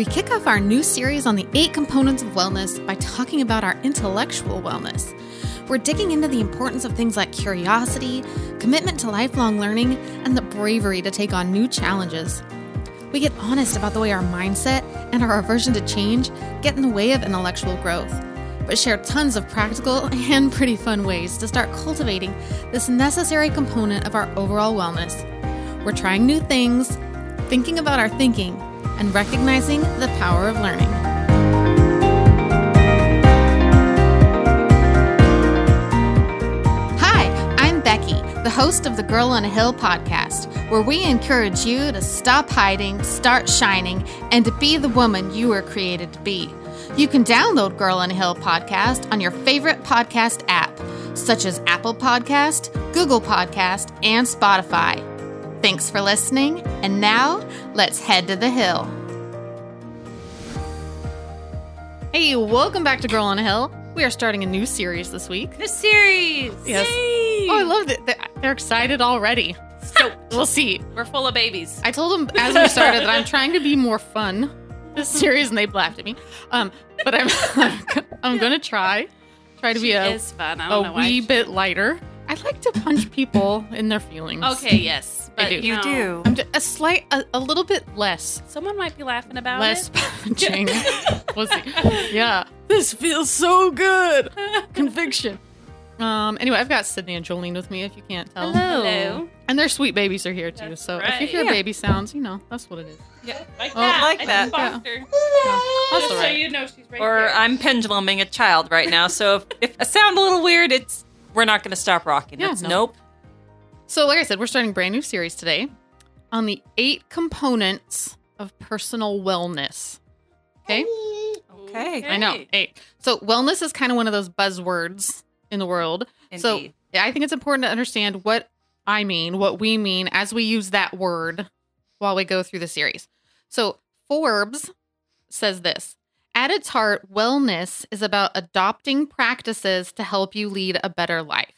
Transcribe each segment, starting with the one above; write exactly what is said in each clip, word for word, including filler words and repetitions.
We kick off our new series on the eight components of wellness by talking about our intellectual wellness. We're digging into the importance of things like curiosity, commitment to lifelong learning, and the bravery to take on new challenges. We get honest about the way our mindset and our aversion to change get in the way of intellectual growth, but share tons of practical and pretty fun ways to start cultivating this necessary component of our overall wellness. We're trying new things, thinking about our thinking, and recognizing the power of learning. Hi, I'm Becky, the host of the Girl on a Hill podcast, where we encourage you to stop hiding, start shining, and to be the woman you were created to be. You can download Girl on a Hill podcast on your favorite podcast app, such as Apple Podcast, Google Podcast, and Spotify. Thanks for listening, and now let's head to the hill. Hey, welcome back to Girl on a Hill. We are starting a new series this week. New series! Yes. Yay! Oh, I love it. They're excited already. So we'll see. We're full of babies. I told them as we started that I'm trying to be more fun this series, and they laughed at me. Um, but I'm I'm going to try try to she be a, is fun. I don't a know wee why. bit lighter. I like to punch people in their feelings. Okay, yes. But do. You You do. I'm just, a slight, a, a little bit less. Someone might be laughing about Less it. punching. We'll see. Yeah. This feels so good. Conviction. Um. Anyway, I've got Sydney and Jolene with me, if you can't tell. Hello. Hello. And their sweet babies are here, too. That's so if right. you hear Yeah. baby sounds, you know, that's what it is. Yeah, like Oh, that. like I that. just bonked her. Yeah. That's Just all so right. you know she's right Or there. I'm penduluming a child right now, so if, if I sound a little weird, it's we're not going to stop rocking. Yeah, it's no. nope. So, like I said, we're starting a brand new series today on the eight components of personal wellness. Okay? Okay. I know, eight. So, wellness is kind of one of those buzzwords in the world. So, Indeed. yeah, I think it's important to understand what I mean, what we mean as we use that word while we go through the series. So, Forbes says this: at its heart, wellness is about adopting practices to help you lead a better life.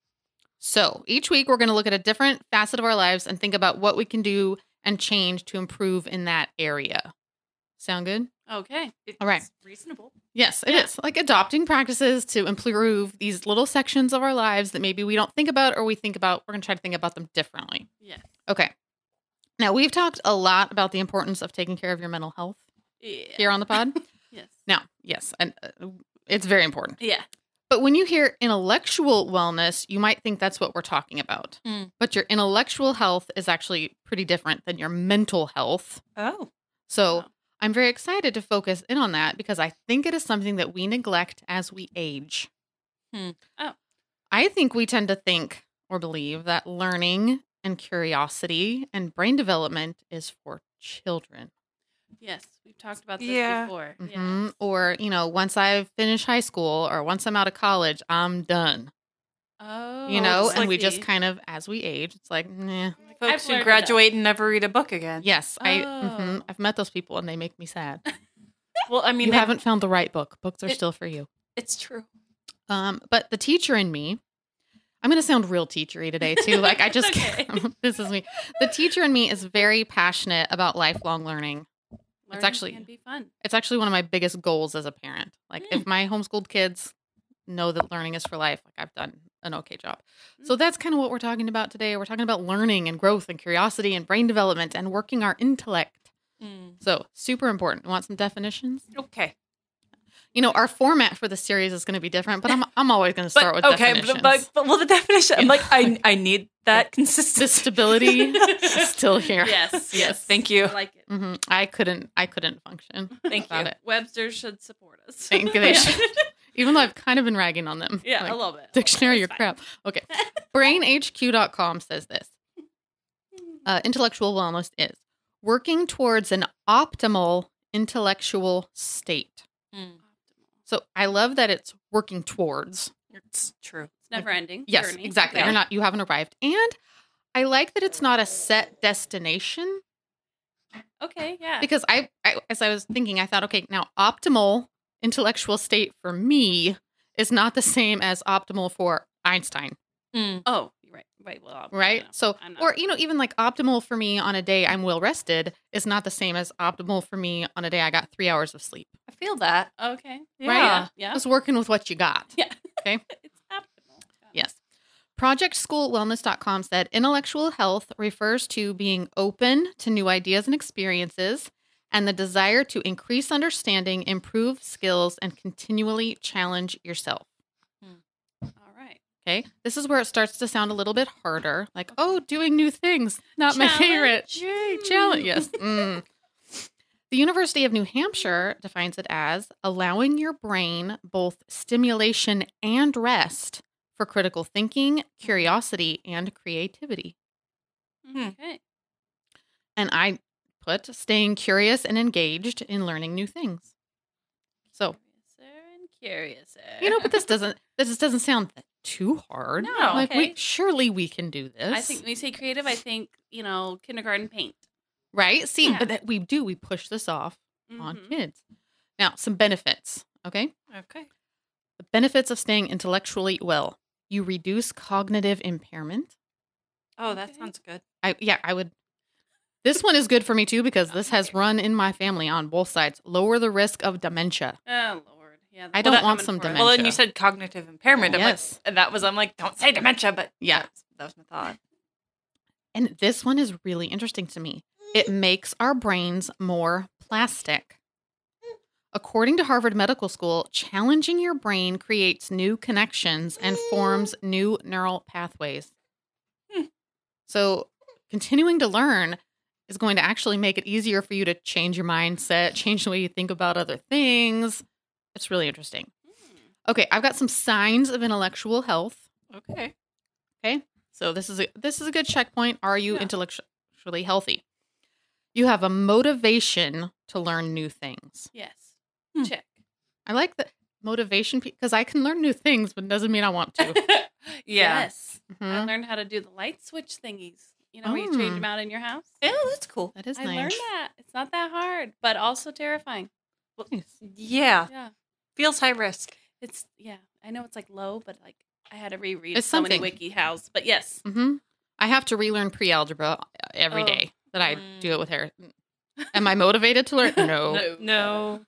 So each week we're going to look at a different facet of our lives and think about what we can do and change to improve in that area. Sound good? Okay. It's All right. reasonable. Yes, it Yeah. is. Like adopting practices to improve these little sections of our lives that maybe we don't think about or we think about. We're going to try to think about them differently. Yes. Okay. Now, we've talked a lot about the importance of taking care of your mental health Yeah. here on the pod. Yes. Now, yes, and uh, it's very important. Yeah. But when you hear intellectual wellness, you might think that's what we're talking about. Mm. But your intellectual health is actually pretty different than your mental health. Oh. So Oh. I'm very excited to focus in on that because I think it is something that we neglect as we age. Hmm. Oh. I think we tend to think or believe that learning and curiosity and brain development is for children. Yes. We've talked about this Yeah. before. Yeah. Mhm. Or, you know, once I finish high school or once I'm out of college, I'm done. Oh. You know, it's and like we just the- kind of, as we age, it's like, nah. I've Folks who learned graduate and never read a book again. Yes, I, Oh. mhm, I've met those people and they make me sad. Well, I mean, You they- haven't found the right book. Books are It- still for you. it's true. Um, but the teacher in me, I'm going to sound real teachery today too. Like I just, Okay. this is me. The teacher in me is very passionate about lifelong learning. Learning actually- can be fun. It's actually one of my biggest goals as a parent. Like Mm. if my homeschooled kids know that learning is for life, like I've done an okay job. So that's kind of what we're talking about today. We're talking about learning and growth and curiosity and brain development and working our intellect. Mm. So super important. Want some definitions? Okay. You know, our format for the series is going to be different, but I'm I'm always going to start But with okay, definitions. but, but, but well, the definition. I'm like, I I need that the consistency. stability is still here. Yes. Yes. Thank you. I like it. hmm I couldn't. I couldn't function Thank without you. it. Webster should support us. Think they should. Even though I've kind of been ragging on them. Yeah, Like, a little bit. dictionary, your It's fine. crap. Okay. brain H Q dot com says this. Uh, intellectual wellness is working towards an optimal intellectual state. Mm. So I love that it's working towards. It's true. It's never ending. Yes, journey. exactly. Yeah. You're not. You haven't arrived, and I like that it's not a set destination. Okay, yeah. Because I, I, as I was thinking, I thought, okay, now optimal intellectual state for me is not the same as optimal for Einstein. Mm. oh, right, right. Well, right? you know, So, I'm not- or, you know, even like optimal for me on a day I'm well rested is not the same as optimal for me on a day I got three hours of sleep. I feel that. okay, Yeah. yeah, Just working with what you got. yeah. Okay. It's optimal. Yes. project school wellness dot com said intellectual health refers to being open to new ideas and experiences and the desire to increase understanding, improve skills, and continually challenge yourself. All right. Okay. This is where it starts to sound a little bit harder. Like, oh, doing new things. Not my favorite. Challenge. Yay, challenge. Yes. Mm. The University of New Hampshire defines it as allowing your brain both stimulation and rest for critical thinking, curiosity, and creativity. Hmm. Okay. And I put staying curious and engaged in learning new things. So, Curiouser and curiouser. you know, but this doesn't this doesn't sound too hard. No, Like okay. we surely we can do this. I think when you say creative, I think, you know, kindergarten paint. right? See, Yeah. but that we do we push this off on Mhm. kids. Now, some benefits, okay? Okay. The benefits of staying intellectually well. You reduce cognitive impairment. Oh, that Okay. sounds good. I yeah, I would This one is good for me too because this has Okay. run in my family on both sides. Lower the risk of dementia. Oh, Lord. Yeah. I that's don't coming want some for it. dementia. Well, and you said cognitive impairment. I'm like- Yes. and that was, I'm like, don't say dementia, but Yeah. that was, that was my thought. And this one is really interesting to me. It makes our brains more plastic. According to Harvard Medical School, challenging your brain creates new connections and forms new neural pathways. Hmm. So, continuing to learn is going to actually make it easier for you to change your mindset, change the way you think about other things. It's really interesting. Hmm. Okay, I've got some signs of intellectual health. Okay. Okay, so this is a this is a good checkpoint. Are you Yeah. intellectually healthy? You have a motivation to learn new things. Yes. Hmm. Check. I like the motivation because I can learn new things, but it doesn't mean I want to. Yeah. Yes. I Mhm. learned how to do the light switch thingies. You know, where you change Mm. them out in your house. Oh, that's cool. That is I nice. learned that. It's not that hard, but also terrifying. Nice. Yeah. Yeah. Feels high risk. It's, yeah. I know it's like low, but like I had to reread It's so something. many wiki hows. But yes. hmm I have to relearn pre-algebra every Oh. day that I Mm. do it with her. Am I motivated to learn? No. No. No.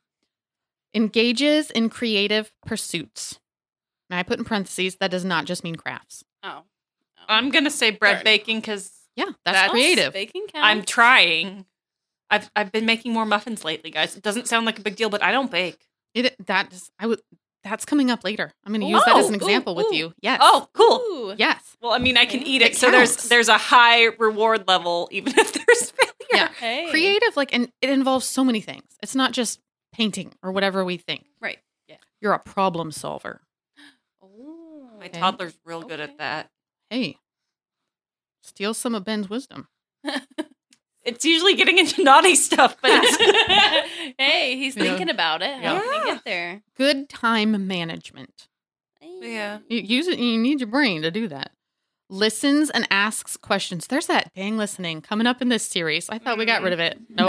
Engages in creative pursuits. And I put in parentheses, that does not just mean crafts. Oh. Oh. I'm going to say bread Darn. baking because Yeah, that's That's- creative. Baking counts. I'm trying. I've I've been making more muffins lately, guys. It doesn't sound like a big deal, but I don't bake. It that is, I would. That's coming up later. I'm going to use that as an Oh, ooh, example with ooh. you. Yes. Oh, cool. Ooh. yes. Well, I mean, I can Okay. eat it, It so there's counts. there's a high reward level, even if there's failure. Yeah. Hey. Creative, like, and it involves so many things. It's not just painting or whatever we think. Right. Yeah. You're a problem solver. Oh. My Okay. toddler's real good Okay. at that. Hey, steal some of Ben's wisdom. It's usually getting into naughty stuff, but it's Hey, he's Yeah. thinking about it. How Yeah. can he get there? Good time management. yeah. You use it. You need your brain to do that. Listens and asks questions. There's that dang listening coming up in this series. I thought we got rid of it. No.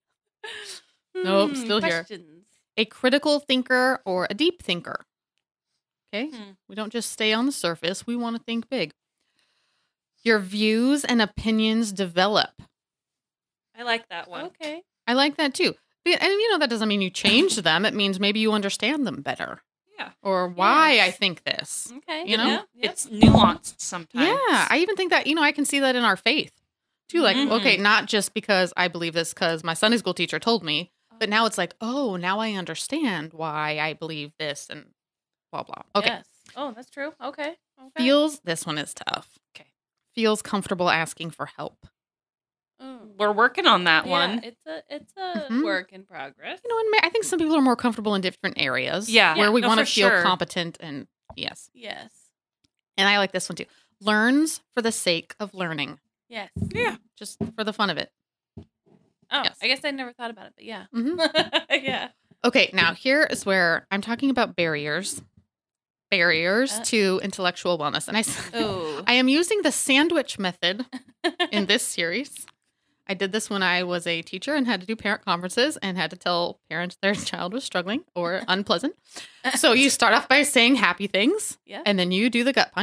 Nope, Hmm, still here. questions. A critical thinker or a deep thinker. Okay. Hmm. We don't just stay on the surface. We want to think big. Your views and opinions develop. I like that one. Okay. I like that too. But- And you know, that doesn't mean you change them. It means maybe you understand them better Yeah. or why Yes. I think this. Okay. You know? Yeah, yep. It's nuanced sometimes. Yeah. I even think that, you know, I can see that in our faith too. Like, Mhm. okay, not just because I believe this because my Sunday school teacher told me, but now it's like, oh, now I understand why I believe this and blah, blah. Okay. Yes. Oh, that's true. Okay. Okay. Feels, this one is tough. Okay. Feels comfortable asking for help. Mm. We're working on that Yeah, one. It's a it's a Mhm. work in progress. You know, and ma- I think some people are more comfortable in different areas. Yeah. Where Yeah, we no, want to for feel sure. competent and yes. Yes. And I like this one too. Learns for the sake of learning, Yes. Yeah. just for the fun of it. Oh, Yes. I guess I never thought about it, but yeah. hmm yeah. Okay, now here is where I'm talking about barriers. Barriers Uh. to intellectual wellness. And I, s- Oh. I am using the sandwich method in this series. I did this when I was a teacher and had to do parent conferences and had to tell parents their child was struggling or unpleasant. So you start off by saying happy things, Yeah. and then you do the gut punch,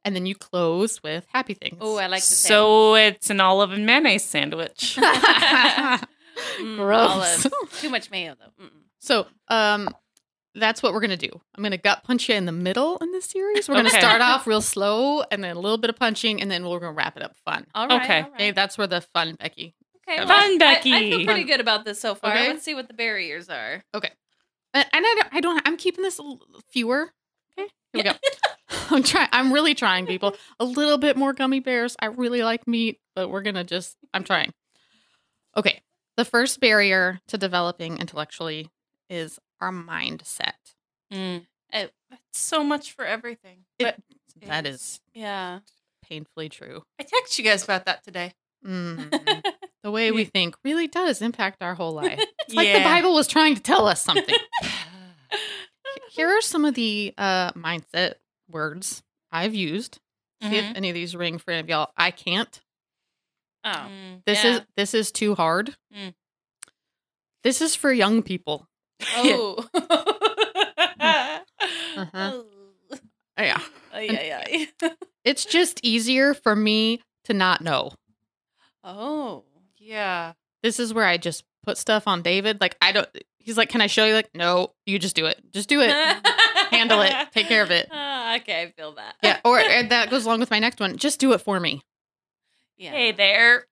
and then you close with happy things. Oh, I like the So it's an olive and mayonnaise sandwich. Mm, Gross. olives. Too much mayo, though. Mm-mm. So, um, that's what we're going to do. I'm going to gut punch you in the middle in this series. We're going to Okay. start off real slow and then a little bit of punching, and then we're going to wrap it up fun. All right. Okay. all right. Okay, that's where the fun, Becky. Okay, Fun, well, I- Becky. I, feel pretty good about this so far. Okay. Let's see what the barriers are. And, and I, don't, I don't, I'm keeping this a l- fewer. Okay, here we go. I'm trying, I'm really trying, people. A little bit more gummy bears. I really like meat, but we're going to just, I'm trying. Okay, the first barrier to developing intellectually is our mindset. Mm. Uh, That's so much for everything. It- But That is Yeah. painfully true. I texted you guys about that today. Mm. The way we think really does impact our whole life. It's like Yeah. the Bible was trying to tell us something. Here are some of the uh, mindset words I've used. See Mhm. if any of these ring for any of y'all. I can't. Oh. Mm. This Yeah. is this is too hard. Mm. This is for young people. Oh. Uh-huh. Oh. Yeah. Ay, ay, ay. It's just easier for me to not know. Oh. Yeah. This is where I just put stuff on David. Like, I don't, he's like, can I show you? Like, no, you just do it. Just do it. Handle it. Take care of it. Ah, okay, I feel that. Yeah. Or and that goes along with my next one. Just do it for me. Yeah. Hey there.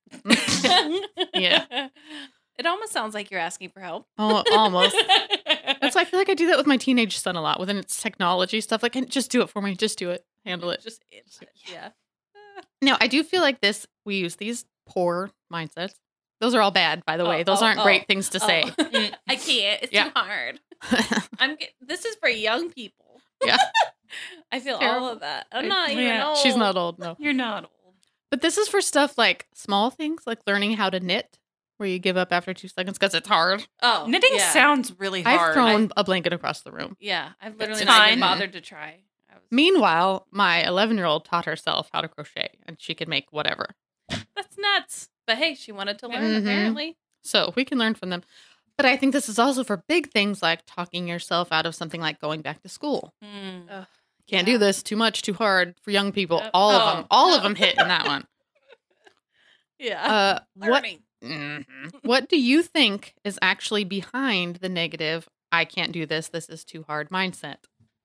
Yeah. It almost sounds like you're asking for help. Oh, almost. That's why I feel like I do that with my teenage son a lot. Within its technology stuff, like, just do it for me. Just do it. Handle it. Just it. Yeah. Now, I do feel like this. We use these poor mindsets. Those are all bad, by the Oh, way. Those oh, aren't oh, great things to say. Oh. I can't. It's Yeah. too hard. I'm. Get, this is for young people. Yeah. I feel Terrible. all of that. I'm not even Yeah. old. She's not old, no. You're not old. But this is for stuff like small things, like learning how to knit, where you give up after two seconds because it's hard. Oh, Knitting yeah. sounds really hard. I've thrown a blanket across the room. Yeah, I've literally It's not even fine. bothered to try. I was, Meanwhile, my eleven-year-old taught herself how to crochet, and she could make whatever. that's nuts. But hey, she wanted to learn. Mhm. Apparently, So we can learn from them. But I think this is also for big things like talking yourself out of something like going back to school. Mm. Ugh, Can't yeah. do this. Too much. Too hard for young people. Uh, all oh, of them. All of no. them hit in that one. Yeah, Uh, what? learning. Mhm. What do you think is actually behind the negative? I can't do this. This is too hard mindset.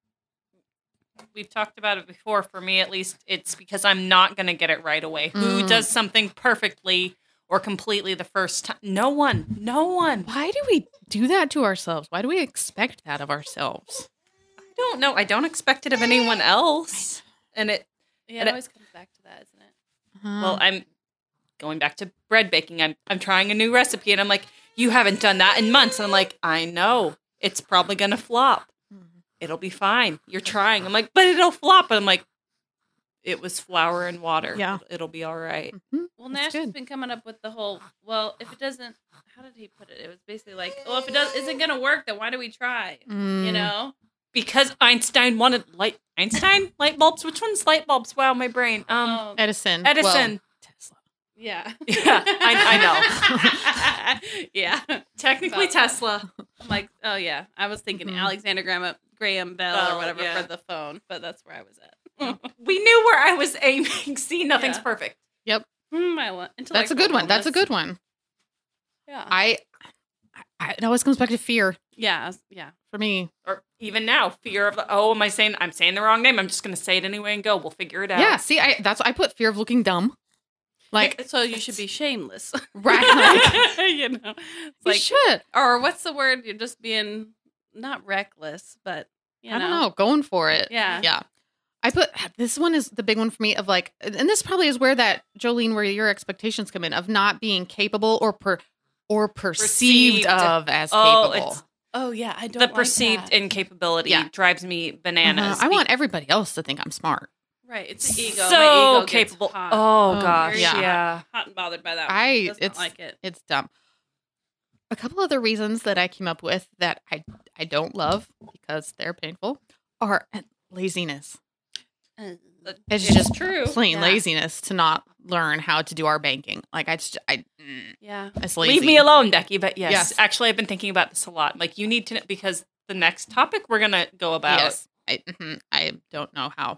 We've talked about it before. For me, at least, it's because I'm not going to get it right away. Who Mm. does something perfectly or completely the first time? No one. No one. Why do we do that to ourselves? Why do we expect that of ourselves? I don't know. I don't expect it of anyone else. And it, Yeah, and it it- always comes back to that, isn't it? well, I'm going back to bread baking. I'm, I'm trying a new recipe and I'm like, you haven't done that in months. And I'm like, I know. It's probably going to flop. It'll be fine. You're trying. I'm like, but it'll flop. But I'm like, it was flour and water. Yeah. It'll, it'll be all right. Mhm. Well, That's Nash has good. been coming up with the whole. Well, if it doesn't, how did he put it? It was basically like, well, if it does, isn't gonna work, then why do we try? You Mm. know? Because Einstein wanted light. Einstein? Light bulbs? Which one's light bulbs? Wow, my brain. Um, Oh, Edison. Edison. Well, Tesla. yeah, Yeah, I, I know. yeah, Technically About that. Tesla. I'm like, oh yeah, I was thinking Mhm. Alexander Graham Graham Bell Bell, or whatever yeah. for the phone, but that's where I was at. We knew where I was aiming. See, nothing's Yeah. perfect. Hmm, my lo- That's a intellectual good one. That's a wellness. good one. Yeah, I, I. It always comes back to fear yeah, yeah. for me. Or even now, fear of the, oh, am I saying, I'm saying the wrong name. I'm just going to say it anyway and go. We'll figure it out. Yeah. See, I. That's I put fear of looking dumb. Like so you should be shameless, right. Like, you know, it's you like, should. or what's the word? You're just being not reckless, but you I don't know. Going for it. Yeah. Yeah. I put this one is the big one for me of like, and this probably is where that Jolene, where your expectations come in of not being capable or per or perceived, Perceived. of as Oh, capable. it's Oh yeah, I don't. the like perceived that. incapability Yeah. drives me bananas. Uh-huh. I want everybody else to think I'm smart. Right, it's the ego. My so ego gets capable. hot. Oh, Oh, gosh, yeah. yeah. hot and bothered by that. One. I Does not it's like it. it's dumb. A couple other reasons that I came up with that I I don't love because they're painful are laziness. Uh, It's, It's just true. plain Yeah. laziness to not learn how to do our banking. Like I just I mm, yeah, it's lazy. Leave me alone, Becky. But yes, Yes. actually, I've been thinking about this a lot. Like, you need to know, because the next topic we're going to go about. Yes, I mhm, I don't know how.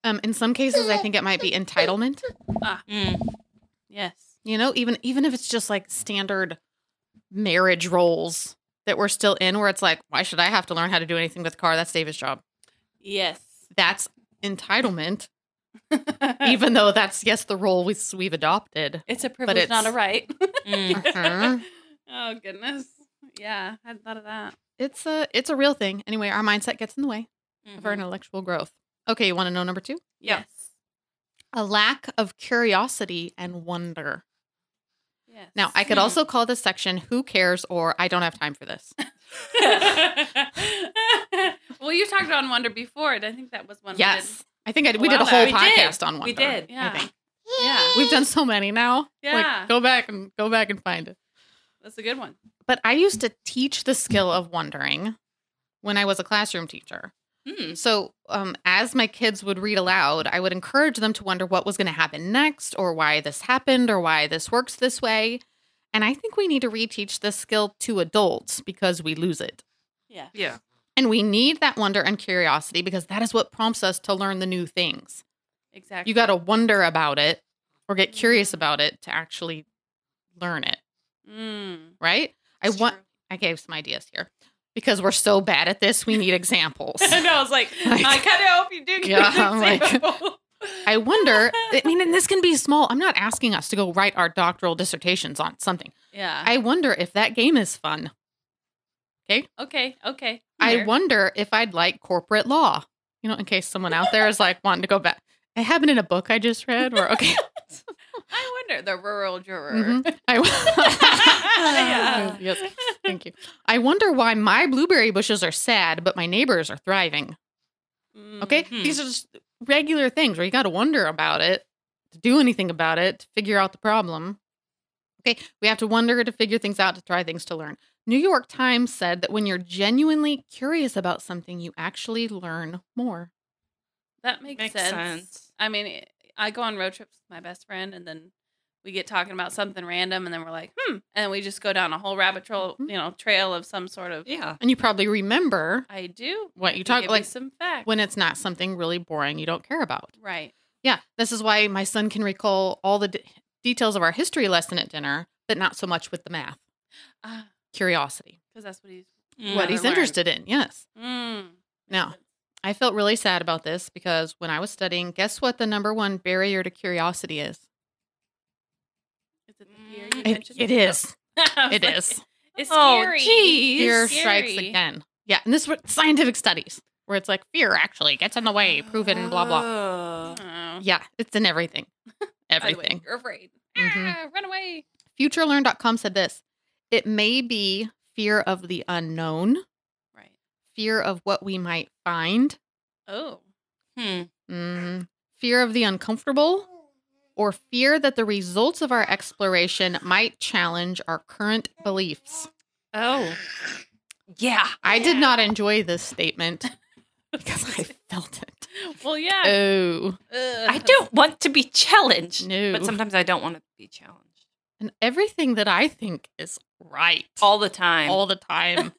Um, in some cases, I think it might be entitlement. Ah, Mm. yes. You know, even even if it's just like standard marriage roles that we're still in, where it's like, why should I have to learn how to do anything with the car? That's David's job. Yes. That's entitlement, even though that's yes the role we, we've adopted. It's a privilege, it's- not a right. Mm. Mhm. Oh goodness. Yeah, I hadn't thought of that. It's a it's a real thing. Anyway, our mindset gets in the way of our Mhm. intellectual growth. Okay, you want to know number two? Yeah. Yes. A lack of curiosity and wonder. Yes. Now, I could Hmm. also call this section "Who Cares?" or "I don't have time for this." Well, you talked on wonder before, and I think that was one. Yes, I think I, A we did a while whole back. We did. podcast on wonder. We did. We did. Yeah. I think. Yeah. We've done so many now. Yeah. Like, go back and go back and find it. That's a good one. But I used to teach the skill of wondering when I was a classroom teacher. Mm. So, um, as my kids would read aloud, I would encourage them to wonder what was going to happen next, or why this happened, or why this works this way. And I think we need to reteach this skill to adults because we lose it. Yeah. Yeah. And we need that wonder and curiosity because that is what prompts us to learn the new things. Exactly. You got to wonder about it or get curious about it to actually learn it, Mm. right? I It's want. true. I gave some ideas here because we're so bad at this. We need examples. I know. I was like, Like- I kind of hope you do. Give Yeah, an I'm like- example. I wonder. I mean, and this can be small. I'm not asking us to go write our doctoral dissertations on something. Yeah. I wonder if that game is fun. okay. Okay. I Here. wonder if I'd like corporate law. You know, in case someone out there is like wanting to go back. I have it in a book I just read. Or okay. I wonder the rural juror. Mhm. I, Yeah. Yes, thank you. I wonder why my blueberry bushes are sad, but my neighbors are thriving. Mm. Okay, Mhm. these are just regular things where you got to wonder about it, to do anything about it, to figure out the problem. Okay, we have to wonder to figure things out, to try things to learn. New York Times said that when you're genuinely curious about something, you actually learn more. That makes, Makes sense. sense. I mean, I go on road trips with my best friend, and then we get talking about something random, and then we're like, hmm, and we just go down a whole rabbit trail, Mhm. you know, trail of some sort of. Yeah. And you probably remember I do. what you You talk give me like some facts. when it's not something really boring you don't care about. Right. Yeah, this is why my son can recall all the d- details of our history lesson at dinner, but not so much with the math. Ah, Curiosity, because that's what he's. Mm. what he's learn. interested in. Yes. Mm. Now, I felt really sad about this because when I was studying, guess what the number one barrier to curiosity is? Is it the fear It- you It, mentioned? it is. I was It like, is. It's Oh, scary. geez. Fear Scary. strikes again. Yeah, and this is what scientific studies, where it's like fear actually gets in the way, proven, blah, blah. Oh. Oh. Yeah, it's in everything. By the way, Everything. You're afraid. Mhm. Ah, run away. future learn dot com said this. It may be fear of the unknown, Right. fear of what we might find, Oh. Hmm. mm, fear of the uncomfortable, or fear that the results of our exploration might challenge our current beliefs. Oh. Yeah. I did not enjoy this statement because I felt it. Well, yeah. Oh, Ugh. I don't want to be challenged. No. But sometimes I don't want to be challenged. and everything that I think is right All the time. all the time.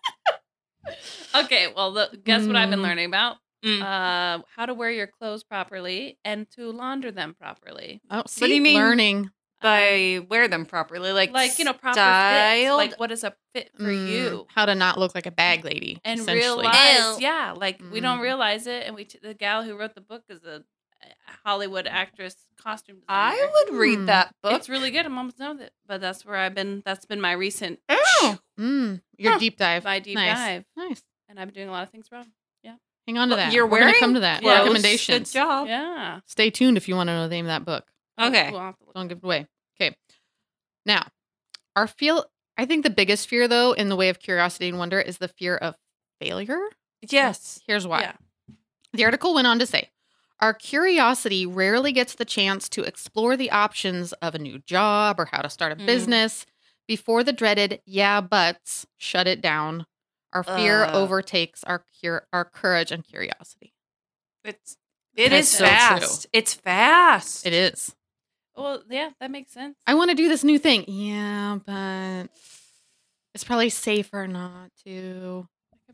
Okay, well, the, guess what I've been Mm. learning about? Mm. Uh, how to wear your clothes properly and to launder them properly. Oh, see, do you mean? learning. By wear them properly. Like, Like, you know, proper fit. styled? Like, what is a fit for Mm, you? how to not look like a bag lady, And essentially. realize, Ew. yeah, like we don't Mm. realize it. And we, t- the gal who wrote the book is a a Hollywood actress, costume designer. I would read Hmm. that book. It's really good. I'm almost done with it, but that's where I've been. That's been my recent Oh. Mm, your Huh. deep dive. my deep nice. dive, Nice. and I've been doing a lot of things wrong. Hang on to Well, that. You're We're gonna wearing come to that. clothes. Recommendations. Good job. Yeah. Stay tuned if you want to know the name of that book. Okay. We'll have to look. Don't give it away. Okay. Now, our feel. I think the biggest fear, though, in the way of curiosity and wonder, is the fear of failure. Yes. Here's why. Yeah. The article went on to say, our curiosity rarely gets the chance to explore the options of a new job or how to start a Mm. business before the dreaded yeah buts shut it down. Our fear Uh. overtakes our cur- our courage and curiosity. It's it That's is so fast. true. It's fast. It is. Well, yeah, that makes sense. I want to do this new thing. Yeah, but it's probably safer not to. I'm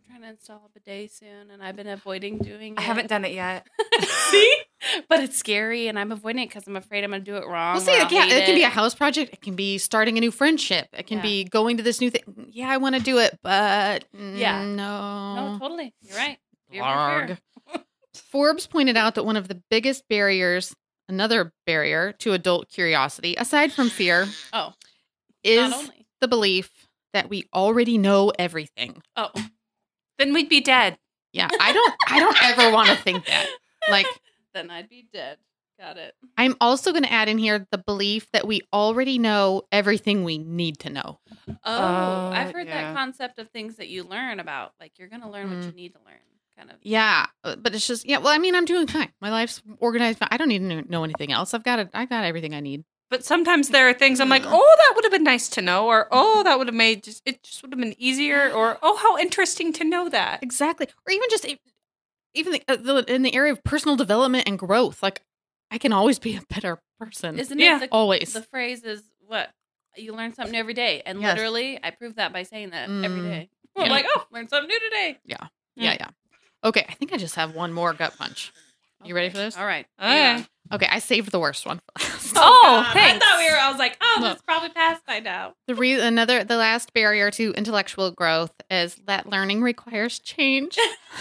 trying to install a bidet soon, and I've been avoiding doing it. I haven't done it yet. See? But it's scary, and I'm avoiding it because I'm afraid I'm going to do it wrong. Well, see, or like, I'll yeah, hate it can be a it. house project. It can be starting a new friendship. It can Yeah. be going to this new thing. Yeah, I want to do it, but Yeah. no. No, totally. You're right. Fear, fear, Larg. fear. Forbes pointed out that one of the biggest barriers, another barrier to adult curiosity, aside from fear, Oh, is not only. the belief that we already know everything. Oh, Then we'd be dead. Yeah, I don't I don't ever want to think that. Like, then I'd be dead. Got it. I'm also going to add in here the belief that we already know everything we need to know. Oh, Uh, I've heard yeah. that concept of things that you learn about. Like, you're going to learn Mm. what you need to learn. Kind of. Yeah, uh, but it's just yeah. Well, I mean, I'm doing fine. My life's organized. Fine. I don't need to know- know anything else. I've got it. I got everything I need. But sometimes there are things I'm like, Mm. oh, that would have been nice to know, or oh, that would have made just it just would have been easier, or oh, how interesting to know that. Exactly, or even just e- even the, uh, the, in the area of personal development and growth. Like, I can always be a better person. Isn't Yeah. it the, always. the phrase is what? You learn something every day. And Yes. literally, I prove that by saying that every Mm. day. I'm Yeah. like, oh, learn something new today. yeah, yeah. Okay, I think I just have one more gut punch. You ready for this? All right. Okay. hang on. Okay, I saved the worst one for last. Oh, God, thanks. I thought we were, I was like, oh, No. this is probably past by now. The re- another the last barrier to intellectual growth is that learning requires change.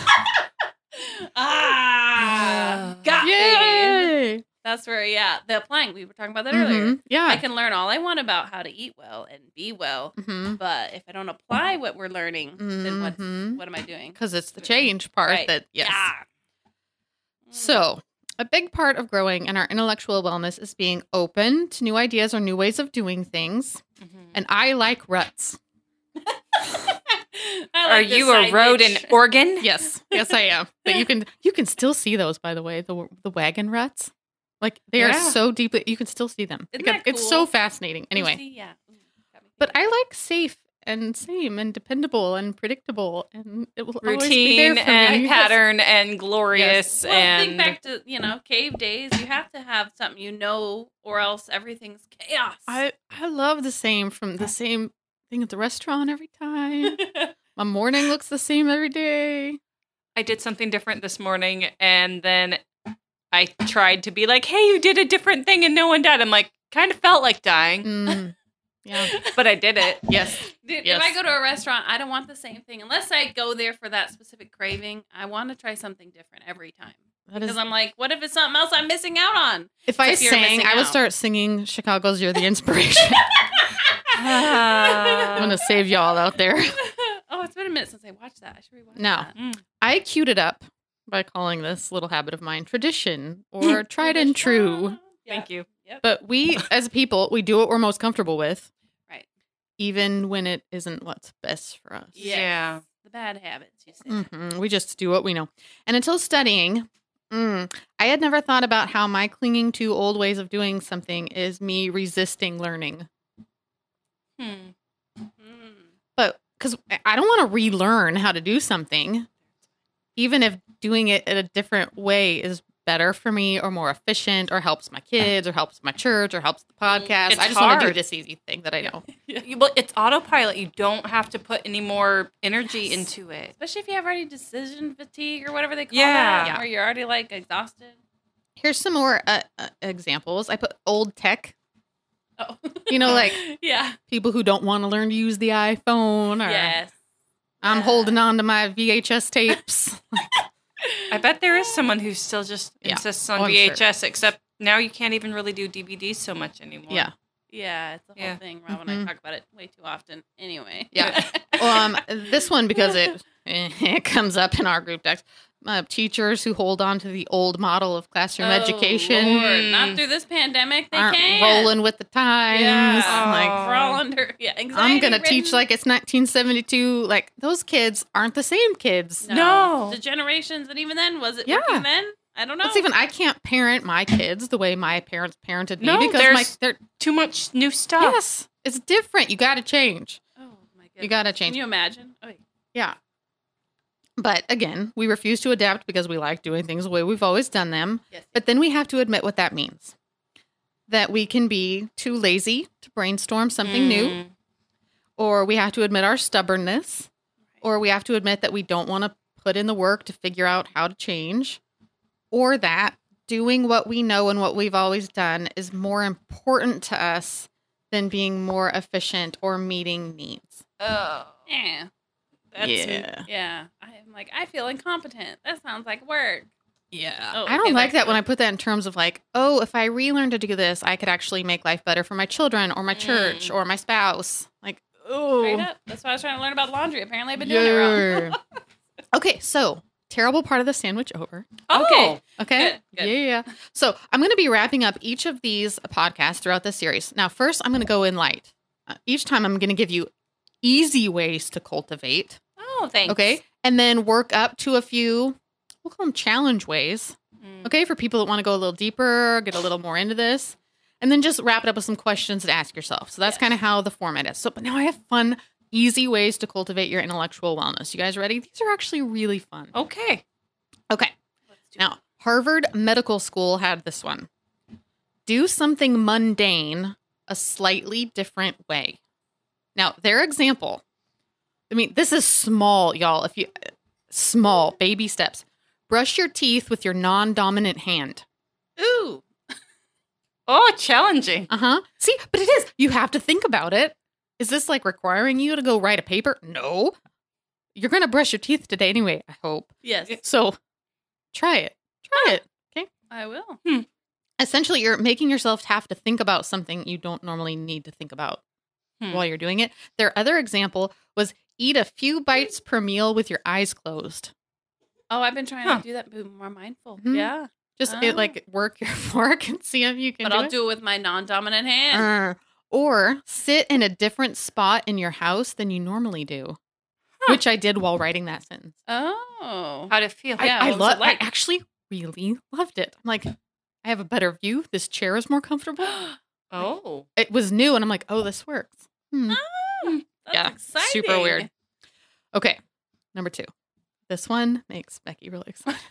ah, got me. Yay! That's where, yeah, the applying. We were talking about that earlier. Mhm. Yeah. I can learn all I want about how to eat well and be well, Mhm. but if I don't apply what we're learning, then what's, Mhm. what am I doing? Because it's the change part Right. that yes. Yeah. So, a big part of growing in our intellectual wellness is being open to new ideas or new ways of doing things. Mhm. And I like ruts. I Are like this you a side road bitch. in Oregon? Yes, yes, I am. But you can you can still see those, by the way, the the wagon ruts. Like they are Yeah. so deeply, you can still see them. Isn't Like, that It's cool? so fascinating. Anyway, See, yeah. Ooh, got me but I thinking. like safe and same and dependable and predictable, and it will always be there Routine for and me. pattern and glorious Well, and think back to, you know, cave days. You have to have something you know, or else everything's chaos. I I love the same from the same thing at the restaurant every time. My morning looks the same every day. I did something different this morning, and then I tried to be like, hey, you did a different thing and no one died. I'm like, kind of felt like dying, Mm, yeah. but I did it. Yes. Dude, Yes. if I go to a restaurant, I don't want the same thing. Unless I go there for that specific craving, I want to try something different every time. That Because is. I'm like, what if it's something else I'm missing out on? If I if you're sang, missing I would out. start singing "Chicago's You're the Inspiration." Ah. I'm gonna save y'all out there. Oh, it's been a minute since I watched that. I should rewatch No. that. Mm. I queued it up by calling this little habit of mine tradition or tried and true. Yeah. Thank you. Yep. But we, as people, we do what we're most comfortable with, Right. even when it isn't what's best for us. Yes. Yeah. The bad habits, you say. Mhm. We just do what we know. And until studying, mm, I had never thought about how my clinging to old ways of doing something is me resisting learning. Hmm. Mm. But because I don't want to relearn how to do something, even if doing it in a different way is better for me or more efficient or helps my kids or helps my church or helps the podcast. It's I just want to do hard. this easy thing that I know. You- Well, it's autopilot. You don't have to put any more energy Yes. into it. Especially if you have already decision fatigue or whatever they call Yeah. that. Yeah. Or you're already like exhausted. Here's some more uh, uh, examples. I put old tech, Oh. You know, like yeah. people who don't want to learn to use the iPhone or Yes. I'm Yeah. holding on to my V H S tapes. I bet there is someone who still just Yeah. insists on Oh, I'm V H S, except now you can't even really do D V Ds so much anymore. Yeah. Yeah, it's a whole Yeah. thing. Rob and Mhm. I talk about it way too often. Anyway. Yeah. um, this one because it it comes up in our group text. Uh, teachers who hold on to the old model of classroom Oh, education Lord. Not through this pandemic. They aren't can't. rolling with the times. Yeah. Like We're all under. Yeah. Anxiety I'm gonna teach ridden. like it's nineteen seventy-two. Like those kids aren't the same kids. No. The generations, and even then, was it Yeah. working then? I don't know. It's even I can't parent my kids the way my parents parented me No, because my there's- they're Too much new stuff. yes, it's different. You got to change. Oh my goodness. You got to Can change. you imagine? Oh, Yeah. But again, we refuse to adapt because we like doing things the way we've always done them. yes. But then we have to admit what that means. That we can be too lazy to brainstorm something new, Mm. or we have to admit our stubbornness, or we have to admit that we don't want to put in the work to figure out how to change, or that doing what we know and what we've always done is more important to us than being more efficient or meeting needs. Oh. Yeah. That's Yeah. Yeah. I'm like, I feel incompetent. That sounds like work. Yeah. Oh, I don't okay, like back that to when it. I put that in terms of like, oh, if I relearn to do this, I could actually make life better for my children or my church Mm. or my spouse. Like, oh. Straight up. That's why I was trying to learn about laundry. Apparently, I've been doing it wrong. Yeah. Okay, so terrible part of the sandwich over. Oh. Okay. Okay. Good, good. Yeah, yeah. yeah. So I'm going to be wrapping up each of these podcasts throughout this series. Now, first, I'm going to go in light. Uh, each time, I'm going to give you easy ways to cultivate. Oh, thanks. Okay. And then work up to a few, we'll call them challenge ways. Mm. Okay. For people that want to go a little deeper, get a little more into this. And then just wrap it up with some questions to ask yourself. So that's Yes. kind of how the format is. So, but now I have fun, easy ways to cultivate your intellectual wellness. You guys ready? These are actually really fun. Okay. Okay. Let's do Now, Harvard Medical School had this one. Do something mundane a slightly different way. Now, their example, I mean, this is small, y'all. If you, small, baby steps. Brush your teeth with your non-dominant hand. it. Ooh. Oh, challenging. Uh-huh. See, but it is. You have to think about it. Is this like requiring you to go write a paper? No. You're going to brush your teeth today anyway, I hope. Yes, So try it. Try it. Okay. I will. Essentially, you're making yourself have to think about something you don't normally need to think about Hmm. while you're doing it. Their other example was eat a few bites per meal with your eyes closed. Oh, I've been trying Huh. to do that, be more mindful. Mhm. Yeah. Just Oh. it, like work your fork and see if you can But do I'll it. do it with my non-dominant hand. Uh, or sit in a different spot in your house than you normally do, Huh. which I did while writing that sentence. Oh. How'd it feel? I, Yeah, I what was it love. like? I actually really loved it. I'm like, I have a better view. This chair is more comfortable. Oh. It was new, and I'm like, oh, this works. Hmm. That's Yeah, exciting. super weird. Okay, number two. This one makes Becky really excited.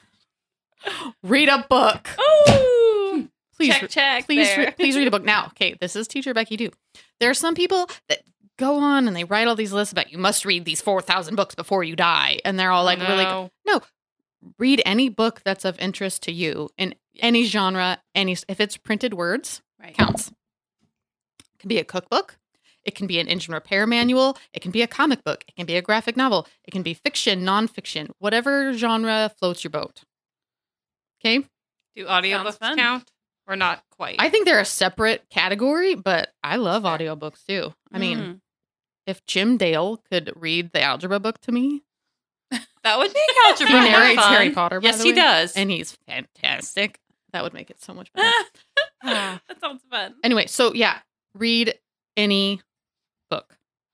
Read a book. Oh, Please, check, check. please, there. re- please read a book. Now, okay, this is Teacher Becky Do. There are some people that go on and they write all these lists about you must read these four thousand books before you die. And they're all like, really, No. no, read any book that's of interest to you in any genre, any, if it's printed words, Right. counts. It can be a cookbook. It can be an engine repair manual. It can be a comic book. It can be a graphic novel. It can be fiction, nonfiction, whatever genre floats your boat. Okay. Do audiobooks fun. count or not quite? I think they're a separate category, but I love audiobooks too. I mean, Mm. if Jim Dale could read the algebra book to me, that would make algebra he more narrates fun. Harry Potter, by Yes, the he way, does. and he's fantastic. That would make it so much better. that sounds fun. Anyway, so yeah, read any book.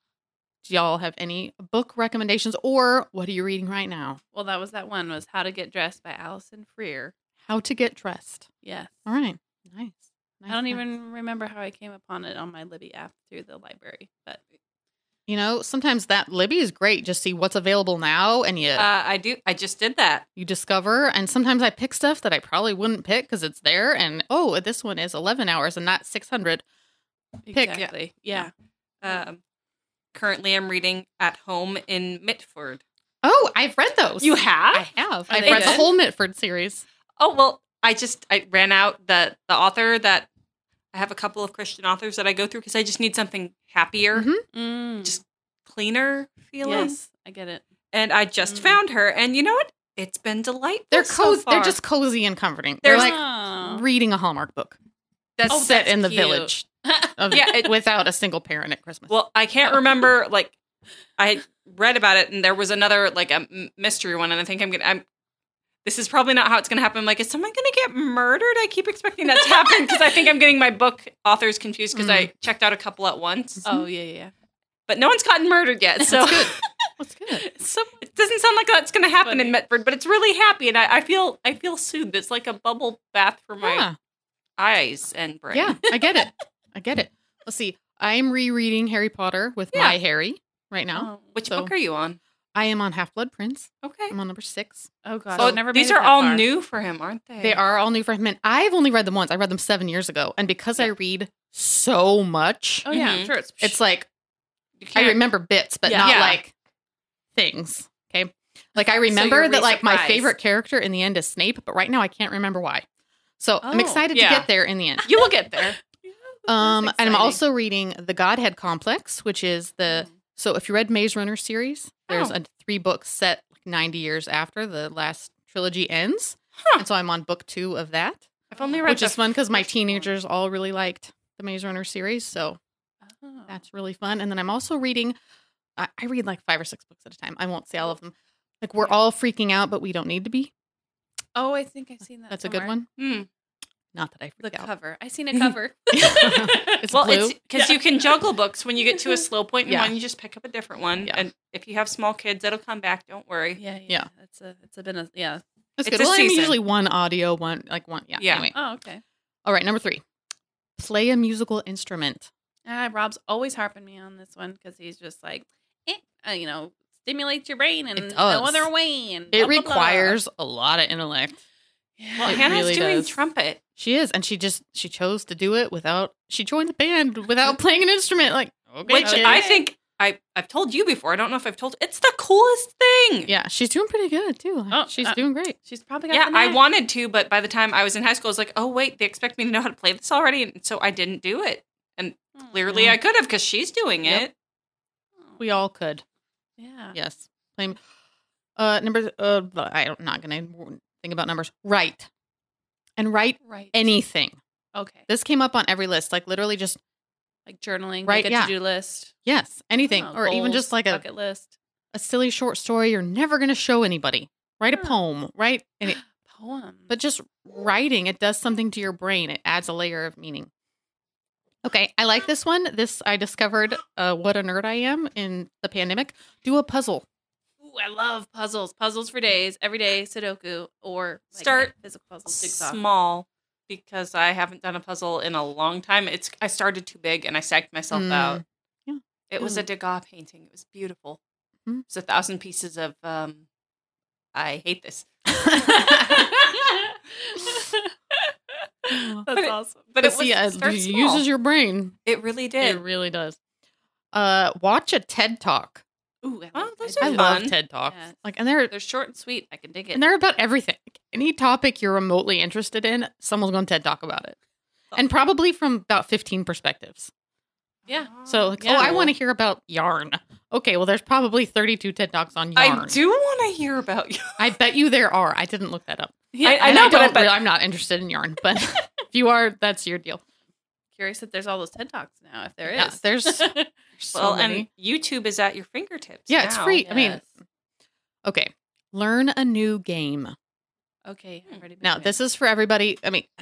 Do y'all have any book recommendations, or what are you reading right now? Well, that was that one was How to Get Dressed by Allison Freer. How to Get Dressed. Yes. All right, nice. I don't Nice, even remember how I came upon it on my Libby app through the library, but You know, sometimes that Libby is great. Just see what's available now, and you Uh, I do. I just did that. you discover. And sometimes I pick stuff that I probably wouldn't pick because it's there. And oh, this one is eleven hours and not six hundred. Pick. exactly. Yeah. Um, currently, I'm reading At Home in Mitford. Oh, I've read those. You have? I have. Are I've they read the good? whole Mitford series. Oh well, I just I ran out the the author that I have a couple of Christian authors that I go through because I just need something happier, Mhm. Mm. just cleaner feeling. Yes, I get it. And I just Mm. found her, and you know what? It's been delightful. They're so cozy. They're far. just cozy and comforting. They're There's- like Oh. reading a Hallmark book that's Oh, set that's in the cute. village of, Yeah, it- without a single parent at Christmas. Well, I can't remember. Like, I read about it, and there was another like a m- mystery one, and I think I'm gonna. I'm. This is probably not how it's gonna happen. I'm like, is someone gonna get murdered? I keep expecting that to happen because I think I'm getting my book authors confused because I checked out a couple at once, Oh yeah, yeah. but no one's gotten murdered yet. So good. That's good. so it doesn't sound like that's gonna happen in Funny. Medford, but it's really happy, and I, I feel I feel soothed. It's like a bubble bath for my Yeah. eyes and brain. Yeah, I get it. I get it. Let's see. I'm rereading Harry Potter with Yeah. my Harry right now. Oh, Which So- book are you on? I am on Half-Blood Prince. Okay. I'm on number six. oh gosh. So I've never these made it are that all far. new for him, aren't they? They are all new for him. And I've only read them once. I read them seven years ago. And because I Yeah. read so much, Oh yeah, Mhm. I'm sure it's it's like You I can't- remember bits, but Yeah. not Yeah. like things. Okay. Like I So remember you're that like my re-surprised. favorite character in the end is Snape, but right now I can't remember why. So I'm Oh, excited yeah. to get there in the end. You will get there. Um, That's and I'm exciting. also reading The Godhead Complex, which is the, so if you read Maze Runner series, there's Oh. a three book set like ninety years after the last trilogy ends. Huh. And so I'm on book two of that, I've only read which the is fun because my first one. teenagers all really liked the Maze Runner series. So Oh. that's really fun. And then I'm also reading, I, I read like five or six books at a time. I won't say all of them. Like we're Yeah. all freaking out, but we don't need to be. Oh, I think I've seen that. That's a good somewhere. one. Hmm. Not that I The freak out. cover. I seen a cover. It's Well, blue. it's because you can juggle books. When you get to a slow point in Yeah. one, you just pick up a different one. Yeah. And if you have small kids, it'll come back. Don't worry. Yeah, yeah. Yeah. It's a. It's a been a. Yeah. That's it's good. a Well, I'm season. usually one audio, one like one. Yeah. Yeah. Anyway. Oh, okay. All right. Number three. Play a musical instrument. Ah, Rob's always harping me on this one because he's just like, eh, uh, you know, stimulates your brain and It no does. other way. And It blah, blah, blah. requires a lot of intellect. Yeah. Well, It Hannah's really doing does. trumpet. She is, and she just she chose to do it without. She joined the band without playing an instrument. Like okay, Which kid. I think I, I've told you before. I don't know if I've told. It's the coolest thing. yeah, she's doing pretty good too. Oh, she's uh, doing great. She's probably got Yeah, the I knack. wanted to, but by the time I was in high school, I was like, oh, wait, they expect me to know how to play this already. And so I didn't do it. And Oh, clearly I could have because she's doing Yep. it. We all could. Yeah. Yes. Play. Uh, number. Uh, I'm not gonna think about numbers. Write, and write Right. anything. Okay. This came up on every list. Like literally, just Like journaling, Right, like a yeah. to-do list. yes, anything, Oh, or even goals, just like a bucket list. a silly short story you're never gonna show anybody. Write a Huh. poem. Write, and it, Poem. but just writing, it does something to your brain. It adds a layer of meaning. Okay, I like this one. This I discovered uh, what a nerd I am in the pandemic. Do a puzzle. Ooh, I love puzzles. Puzzles for days, every day, Sudoku, or like Start physical puzzles, jigsaw. Small, because I haven't done a puzzle in a long time. It's I started too big and I psyched myself Mm, out. yeah. It was Ooh. a Degas painting. It was beautiful. Mhm. It was a thousand pieces of. um I hate this. That's But it- awesome. But But it was, see, uh, start it small. uses your brain. It really did. It really does. Uh, watch a TED Talk. Ooh, I Oh, love those that. are I fun. love TED Talks. Yes. Like, and they're They're short and sweet. I can dig it. and they're about everything. Like, any topic you're remotely interested in, someone's going to TED Talk about it, and probably from about fifteen perspectives. Yeah. So, like, Yeah. oh, I want to hear about yarn. Okay, well, there's probably thirty-two TED Talks on yarn. I do want to hear about you. I bet you there are. I didn't look that up. Yeah, I- I And know, but I don't bet- really- I'm not interested in yarn, but if you are, that's your deal. curious if there's all those TED Talks now. If there is, Yeah, there's- there's so Well, many. and YouTube is at your fingertips. Yeah, it's now. free. I mean, Yes. okay, learn a new game. Okay, I've already been Now, doing this it. is for everybody. I mean,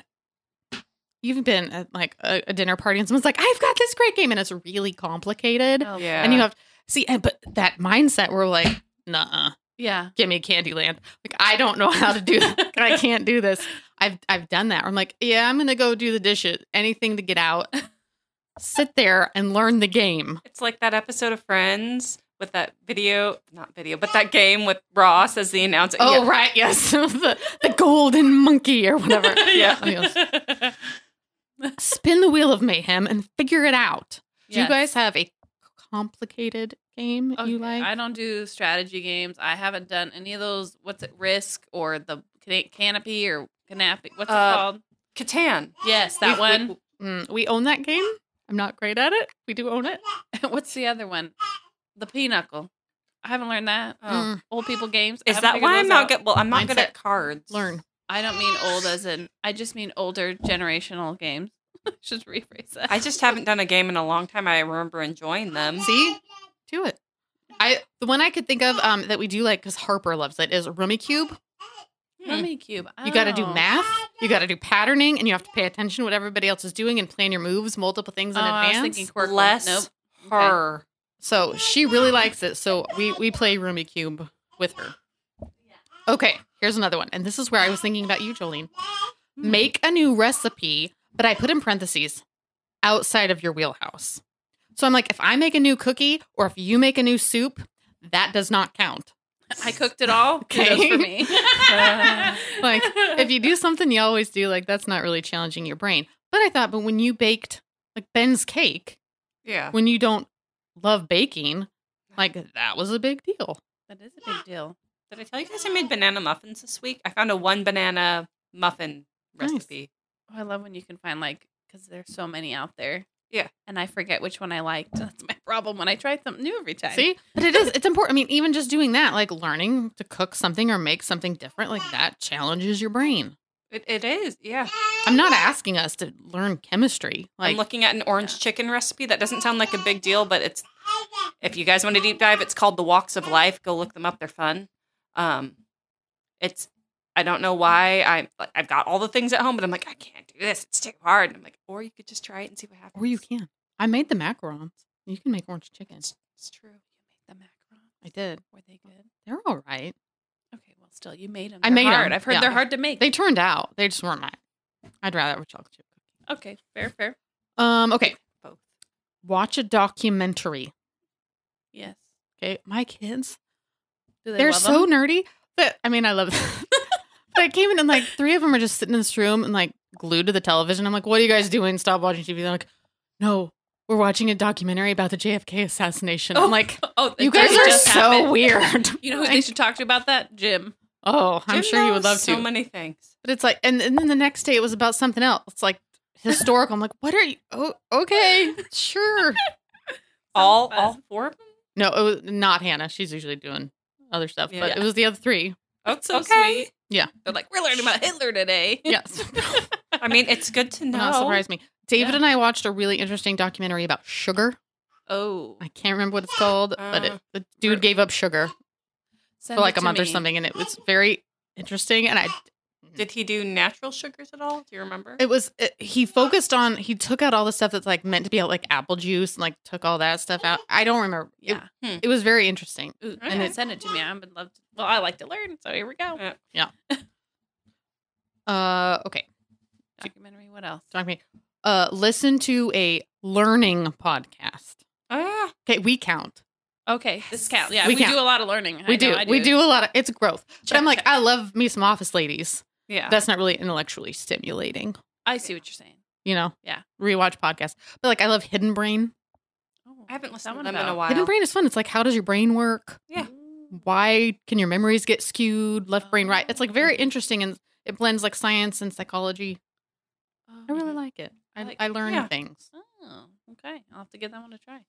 you've been at like a, a dinner party and someone's like, I've got this great game, and it's really complicated. Oh, Yeah. And you have see, and, but that mindset where we're like, nah, yeah. give me Candyland. Like, I don't know how to do that. I can't do this. I've I've done that. I'm like, yeah, I'm gonna go do the dishes, anything to get out. Sit there and learn the game. It's like that episode of Friends with that video, not video, but that game with Ross as the announcer. Oh, Yeah. right, yes, the, the golden monkey or whatever. Yeah. Yes. Spin the wheel of mayhem and figure it out. Do you Yes. guys have a complicated game Okay, you like? I don't do strategy games. I haven't done any of those. What's it? Risk or the cana- canopy or canopy? What's it Uh, called? Catan. Yes, that we, one. We, mm, we own that game. I'm not great at it. We do own it. What's the other one? The pinochle. I haven't learned that. Oh. Mm, Old people games. I Is haven't that figured why I'm those not out. good? Well, I'm not good Mindset. at cards. learn. I don't mean old as in. I just mean older generational games. Just rephrase that. I just haven't done a game in a long time. I remember enjoying them. See, do it. I the one I could think of um that we do like because Harper loves it is Rummikub. Rummy Cube. You got to do Oh. math, you got to do patterning, and you have to pay attention to what everybody else is doing and plan your moves, multiple things in Oh, I was advance. thinking Quirkle. Bless Nope. her. So she really likes it. So we we play Rummikub with her. Okay, here's another one, and this is where I was thinking about you, Jolene. Make a new recipe, but I put in parentheses outside of your wheelhouse. So I'm like, if I make a new cookie or if you make a new soup, that does not count. I cooked it all. Okay. Kudos for me. Like, if you do something you always do, like that's not really challenging your brain. But I thought, but when you baked like Ben's cake, Yeah. when you don't love baking, like that was a big deal. That is a big deal. Did I tell you guys I made banana muffins this week? I found a one banana muffin Nice. recipe. Oh, I love when you can find like because there's so many out there. Yeah. And I forget which one I liked. That's my problem when I try something new every time. See? But it is, it's important. I mean, even just doing that, like learning to cook something or make something different, like that challenges your brain. It, it is, yeah. I'm not asking us to learn chemistry. I'm Like, looking at an orange chicken recipe. That doesn't sound like a big deal, but it's, if you guys want to deep dive, it's called The Walks of Life. Go look them up. They're fun. Um, it's, I don't know why I, I've got all the things at home, but I'm like, I can't do this. It's too hard. And I'm like, or you could just try it and see what happens. or you can. I made the macarons. You can make orange chicken. It's, it's true. You made the macarons. I did. Were they good? They're all right. Okay, well, still, you made them. I They're made 'em, hard. I've heard yeah. they're hard to make. They turned out. They just weren't mine. I'd rather have a chocolate chip cookie. okay, fair, fair. Um, okay. Both. Watch a documentary. Yes. Okay. My kids, Do they they're love so 'em? nerdy. But I mean, I love them. But I came in and like three of them are just sitting in this room and like glued to the television. I'm like, what are you guys doing? Stop watching T V. They're like, no, we're watching a documentary about the J F K assassination. I'm like, oh, you it guys are just so happened. weird. You know who they should talk to about that? Jim. Oh, I'm Jim sure you would knows love so to. many things. But it's like, and, and then the next day it was about something else. It's like historical. I'm like, what are you? Oh, okay, sure. All, fun. all four of them? No, it was not Hannah. She's usually doing other stuff, Yeah. but it was the other three. That's so Okay. sweet. Yeah. They're like, we're learning about Hitler today. Yes. I mean, it's good to know. Not surprise me. David Yeah. and I watched a really interesting documentary about sugar. Oh. I can't remember what it's called, but it, Uh, the dude gave up sugar Send for like it a to month or me. something, and it was very interesting. And I, Did he do natural sugars at all? Do you remember? it was it, he focused on he took out all the stuff that's like meant to be like apple juice and like took all that stuff out. I don't remember. It, Yeah. it was very interesting. Ooh, And and it- send it to me. I would love to. Well, I like to learn, so here we go. Yeah. Uh, okay. Documentary. What else? Talk to me. Uh, listen to a learning podcast. Ah, Okay, we count. Okay, this counts. Yeah, We we, count. do a lot of learning. We I do. know I We do a lot of. It's growth. But Check, I'm like, check, I check. love me some Office Ladies. yeah. That's not really intellectually stimulating. I see what you're saying. You know. Yeah. Rewatch podcasts, but like I love Hidden Brain. Oh, I haven't listened to that them one in a about- while. Hidden Brain is fun. It's like, how does your brain work? Yeah. Why can your memories get skewed? Left brain, right? It's like very Oh. interesting, and it blends like science and psychology. Oh, I really mhm. like it. I, Like- I learn yeah. things. Oh, okay. I'll have to give that one a try.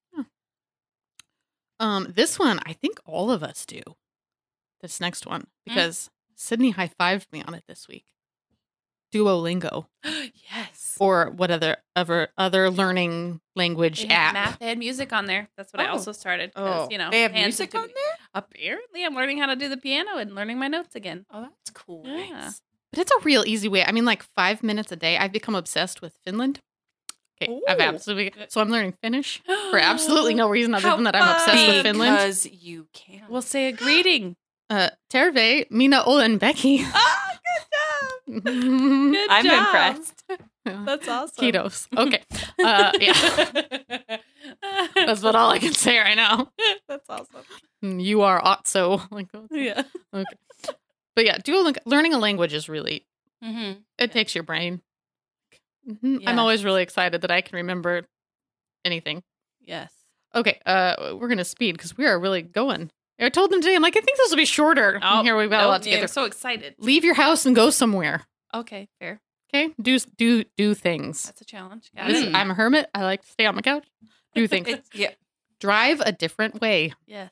Um, this one I think all of us do. This next one Mm. because Sydney high fived me on it this week. Duolingo yes. or what other other other learning language They had app? math. They had music on there. That's what I Oh. also started. 'cause, Oh. you know, They have hands music into- on there? Apparently, I'm learning how to do the piano and learning my notes again. Oh, that's cool. Yeah. But it's a real easy way. I mean, like five minutes a day. I've become obsessed with Finland. Okay, I've Ooh. absolutely. So I'm learning Finnish for absolutely no reason other How than that I'm obsessed with fun. Finland. Because you can. We'll say a greeting. Uh, Terve, Mina, Olen, Becky. Oh, good job. Ketos. Good I'm job. impressed. That's awesome. Okay. Uh, yeah. That's about all I can say right now. That's awesome. You are Otso. Like, Yeah. okay. But yeah, Duolingo, learning a language is really, Mm-hmm. it takes your brain. Mhm. Yeah. I'm always really excited that I can remember anything. Yes. Okay, uh, we're gonna speed because we are really going. I told them today, I'm like, I think this will be shorter. And here we've got a nope, lot to yeah, get I'm through. so excited. Leave your house and go somewhere. Okay, fair. Okay, do do do things. That's a challenge. Got This it. is- I'm a hermit. I like to stay on my couch. Do things. It's, yeah. Drive a different way. Yes.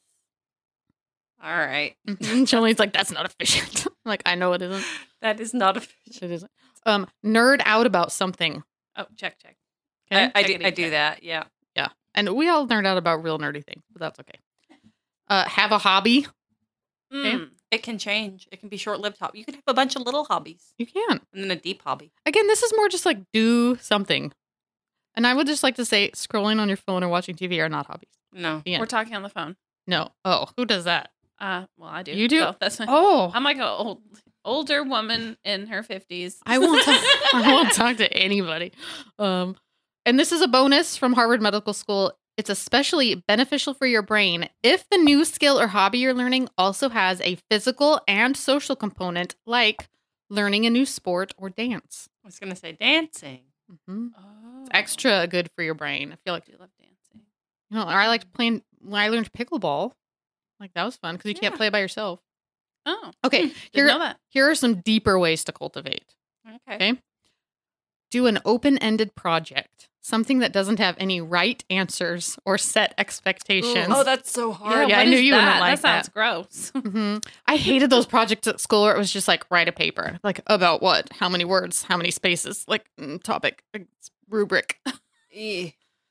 All right. Jolene's like, that's not efficient. I'm like, I know it isn't. That is not efficient. It isn't. Um, nerd out about something. Oh, check, check. Okay, I, I do. Checkity I do check. that. Yeah. and we all nerd out about real nerdy things, but that's okay. Uh, have a hobby. Okay. Mm. It can change. It can be short-lived hobby. You can have a bunch of little hobbies You can. and then a deep hobby. Again, this is more just like do something. And I would just like to say, scrolling on your phone or watching T V are not hobbies. No. The end. We're talking on the phone. No. Oh, who does that? Uh, well, I do. You do? So that's Oh, I'm like an old, older woman in her fifties. I won't. Talk, I won't talk to anybody. Um, and this is a bonus from Harvard Medical School. It's especially beneficial for your brain if the new skill or hobby you're learning also has a physical and social component, like learning a new sport or dance. I was gonna say dancing. hmm Oh, Extra good for your brain. I feel I like do love dancing. you know. Or I liked playing when I learned pickleball. Like, that was fun because you can't Yeah. play by yourself. Oh, Okay, didn't here, know that. here are some deeper ways to cultivate. Okay. Okay. Do an open-ended project, something that doesn't have any right answers or set expectations. Oh, that's so hard. Yeah, I what knew is you wouldn't that? like That sounds that. gross. hmm I hated those projects at school where it was just like, write a paper. Like, about what? How many words? How many spaces? Like, mm, topic, like, rubric. Eh.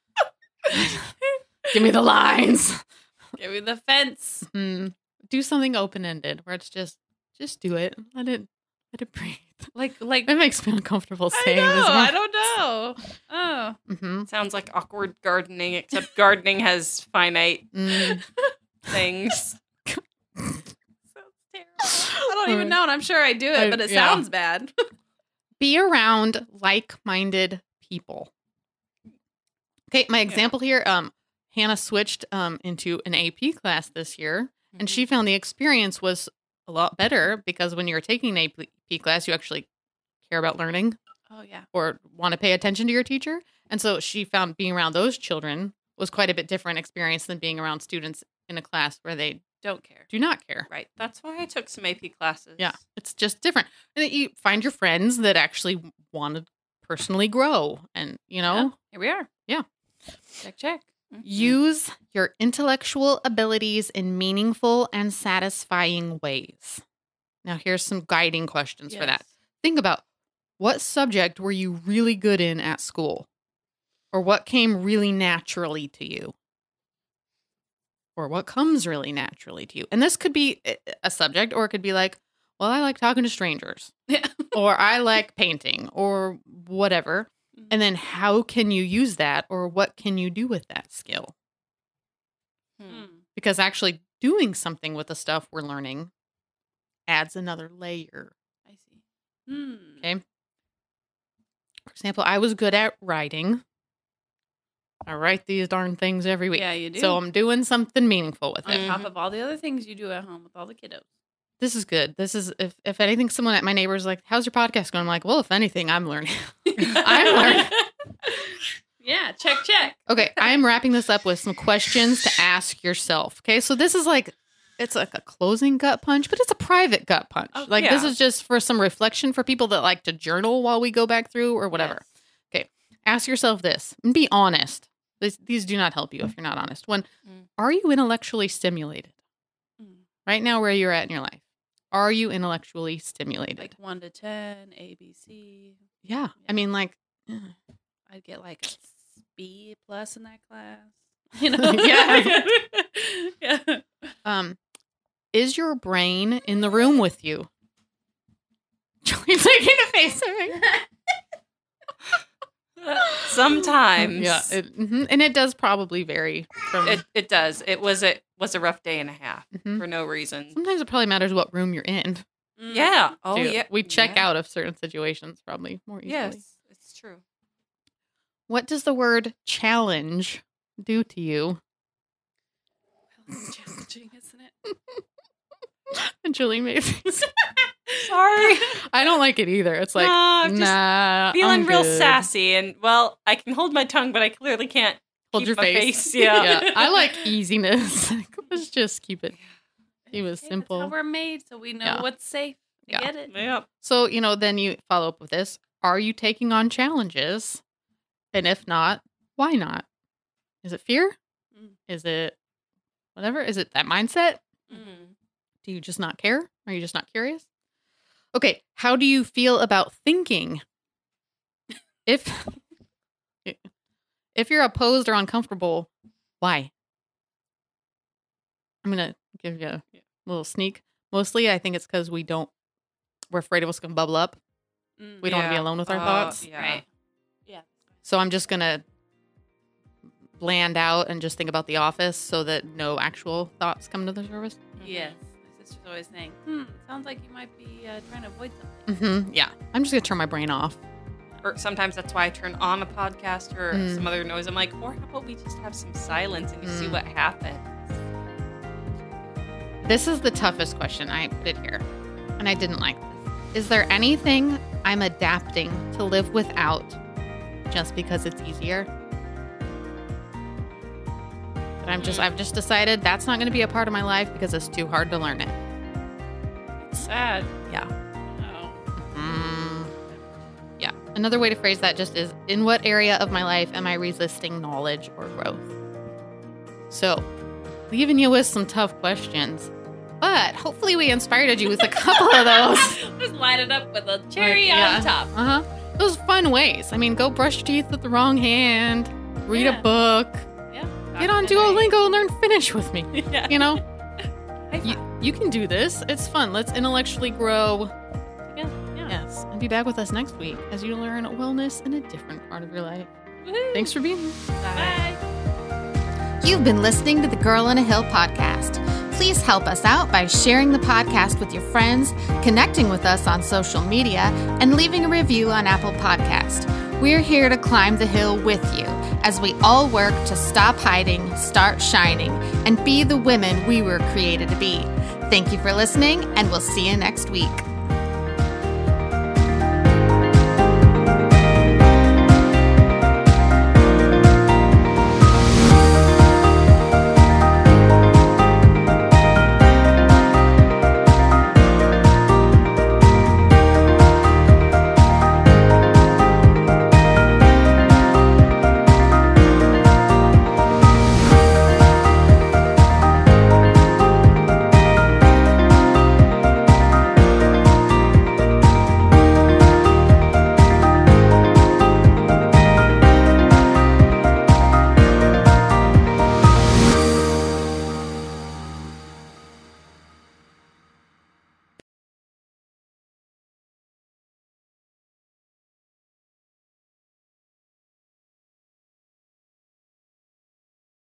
Give me the lines. Give me the fence. Mm. Do something open-ended where it's just, just do it. Let it, let it breathe. Like, like It makes me uncomfortable I saying know. this. I don't know. Oh, Mm-hmm. Sounds like awkward gardening, except gardening has finite Mm. things. sounds terrible. I don't even know, and I'm sure I do it, I- but it yeah. sounds bad. Be around like-minded people. Okay, my example here, um, Hannah switched um, into an A P class this year, and she found the experience was a lot better because when you're taking an A P class, you actually care about learning Oh yeah. or want to pay attention to your teacher. And so she found being around those children was quite a bit different experience than being around students in a class where they Don't care. do not care. Right. That's why I took some A P classes. Yeah, it's just different. And that you find your friends that actually want to personally grow and, you know, Yeah. Here we are. Yeah. Check, check. Mhm. use your intellectual abilities in meaningful and satisfying ways. Now, here's some guiding questions for that. Yes. Think about what subject were you really good in at school? Or what came really naturally to you? Or what comes really naturally to you? And this could be a subject, or it could be like, well, I like talking to strangers, Yeah. or I like painting, or whatever. And then how can you use that, or what can you do with that skill? Hmm. Mm. Because actually doing something with the stuff we're learning adds another layer. I see. Hmm. Okay. For example, I was good at writing. I write these darn things every week. Yeah, you do. So I'm doing something meaningful with On it. top of all the other things you do at home with all the kiddos. This is good. This is, if, if anything, someone at my neighbor's like, how's your podcast going? I'm like, well, if anything, I'm learning. I'm learning. Yeah, check, check. Okay, I'm wrapping this up with some questions to ask yourself. Okay, so this is like, it's like a closing gut punch, but it's a private gut punch. Oh, like this yeah. is just for some reflection for people that like to journal while we go back through or whatever. Yes. Ask yourself this and be honest. This, these do not help you if you're not honest. One, Mm. are you intellectually stimulated Mm. right now where you're at in your life? Are you intellectually stimulated? Like one to ten, A, B, C. yeah. I Yeah. mean, like, I'd get like a B plus in that class. You know? Yeah. Yeah. um, is your brain in the room with you? Julie's making a face at me. Sometimes. Yeah, it, mhm, and it does probably vary from. It it does. It was a was a rough day and a half Mhm. for no reason. Sometimes it probably matters what room you're in. Mm. Yeah. Oh too. yeah. we check yeah. out of certain situations probably more easily. Yes, it's true. What does the word challenge do to you? It's challenging, isn't it? And Julie made a face. Sorry. I don't like it either. It's like, No, I'm just nah, Feeling I'm real good. sassy, and well, I can hold my tongue, but I clearly can't Hold keep your my face. face. Yeah. Yeah, I like easiness. Like, let's just keep it. He was Hey, simple. That's how we're made, so we know Yeah. what's safe. I Yeah. get it. Yep. So, you know, then you follow up with this. Are you taking on challenges? And if not, why not? Is it fear? Mm. Is it whatever? Is it that mindset? Mm. Do you just not care? Are you just not curious? Okay, how do you feel about thinking? If if you're opposed or uncomfortable, why? I'm going to give you a little sneak. Mostly, I think it's because we don't, we're afraid of what's going to bubble up. Mm. We don't want to be Yeah. alone with our Uh, thoughts. Yeah. Right. Yeah. So I'm just going to bland out and just think about the office so that no actual thoughts come to the surface. Yes. My sister's always saying, hmm, sounds like you might be uh, trying to avoid something. Mm-hmm. Yeah. I'm just going to turn my brain off. Or sometimes that's why I turn on a podcast or Mm. some other noise. I'm like, or how about we just have some silence and you see Mm. what happens? This is the toughest question. I put it here, and I didn't like this. Is there anything I'm adapting to live without just because it's easier? Did I'm just, I've just decided that's not going to be a part of my life because it's too hard to learn it. Sad. Yeah. Oh. Mm, yeah. Another way to phrase that just is, in what area of my life am I resisting knowledge or growth? So, leaving you with some tough questions, but hopefully we inspired you with a couple of those. Just light it up with a cherry Yeah. on top. Uh-huh. Those fun ways. I mean, go brush your teeth with the wrong hand, read Yeah. a book, Yeah. get on Duolingo and learn Finnish with me. Yeah. You know, High you, five. you can do this. It's fun. Let's intellectually grow. Together. Yeah. Yes. And be back with us next week as you learn wellness in a different part of your life. Woohoo. Thanks for being here. Bye. You've been listening to the Girl on a Hill podcast. Please help us out by sharing the podcast with your friends, connecting with us on social media, and leaving a review on Apple Podcast. We're here to climb the hill with you as we all work to stop hiding, start shining, and be the women we were created to be. Thank you for listening, and we'll see you next week.